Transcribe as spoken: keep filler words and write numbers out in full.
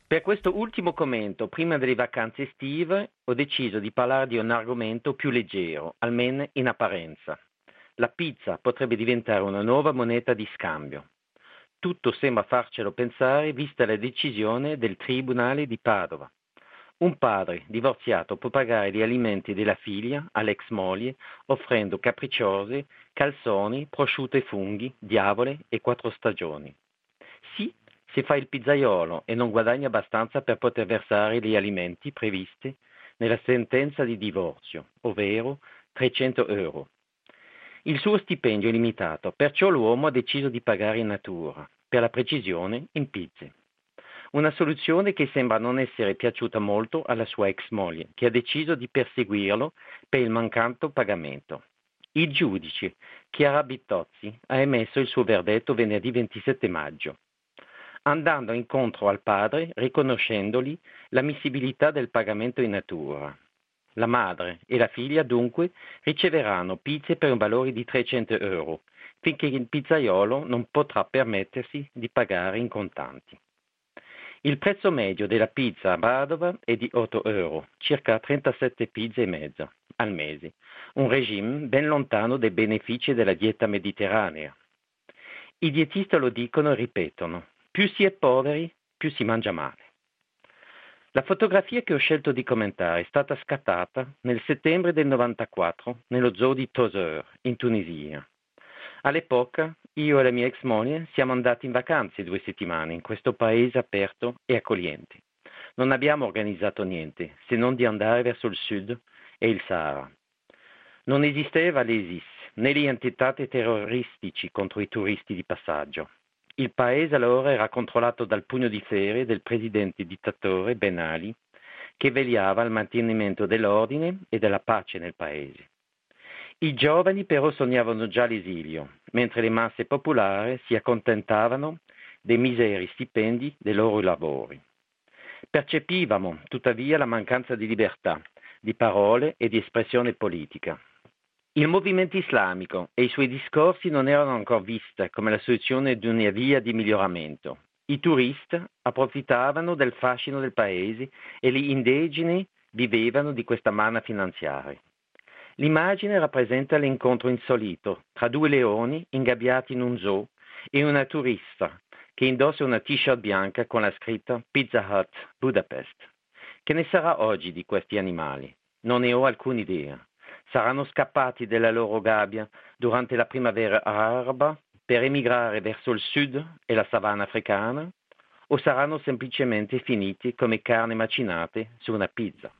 Per questo ultimo commento, prima delle vacanze estive, ho deciso di parlare di un argomento più leggero, almeno in apparenza. La pizza potrebbe diventare una nuova moneta di scambio. Tutto sembra farcelo pensare vista la decisione del Tribunale di Padova. Un padre divorziato può pagare gli alimenti della figlia all'ex moglie offrendo capricciose, calzoni, prosciutto e funghi, diavole e quattro stagioni. Sì, se fa il pizzaiolo e non guadagna abbastanza per poter versare gli alimenti previsti nella sentenza di divorzio, ovvero trecento euro. Il suo stipendio è limitato, perciò l'uomo ha deciso di pagare in natura, per la precisione in pizze. Una soluzione che sembra non essere piaciuta molto alla sua ex moglie, che ha deciso di perseguirlo per il mancato pagamento. Il giudice, Chiara Bittozzi, ha emesso il suo verdetto venerdì ventisette maggio, andando incontro al padre, riconoscendogli l'ammissibilità del pagamento in natura. La madre e la figlia dunque riceveranno pizze per un valore di trecento euro, finché il pizzaiolo non potrà permettersi di pagare in contanti. Il prezzo medio della pizza a Padova è di otto euro, circa trentasette pizze e mezza al mese, un regime ben lontano dai benefici della dieta mediterranea. I dietisti lo dicono e ripetono, più si è poveri, più si mangia male. La fotografia che ho scelto di commentare è stata scattata nel settembre del novantaquattro nello zoo di Tozeur, in Tunisia. All'epoca io e la mia ex moglie siamo andati in vacanze due settimane in questo paese aperto e accogliente. Non abbiamo organizzato niente, se non di andare verso il sud e il Sahara. Non esisteva l'ISIS, né gli attentati terroristici contro i turisti di passaggio. Il paese allora era controllato dal pugno di ferro del presidente dittatore Ben Ali, che vegliava al mantenimento dell'ordine e della pace nel paese. I giovani però sognavano già l'esilio, mentre le masse popolari si accontentavano dei miseri stipendi dei loro lavori. Percepivamo, tuttavia, la mancanza di libertà, di parole e di espressione politica. Il movimento islamico e i suoi discorsi non erano ancora visti come la soluzione di una via di miglioramento. I turisti approfittavano del fascino del paese e gli indigeni vivevano di questa manna finanziaria. L'immagine rappresenta l'incontro insolito tra due leoni ingabbiati in un zoo e una turista che indossa una t-shirt bianca con la scritta Pizza Hut Budapest. Che ne sarà oggi di questi animali? Non ne ho alcuna idea. Saranno scappati dalla loro gabbia durante la primavera araba per emigrare verso il sud e la savana africana? O saranno semplicemente finiti come carne macinate su una pizza?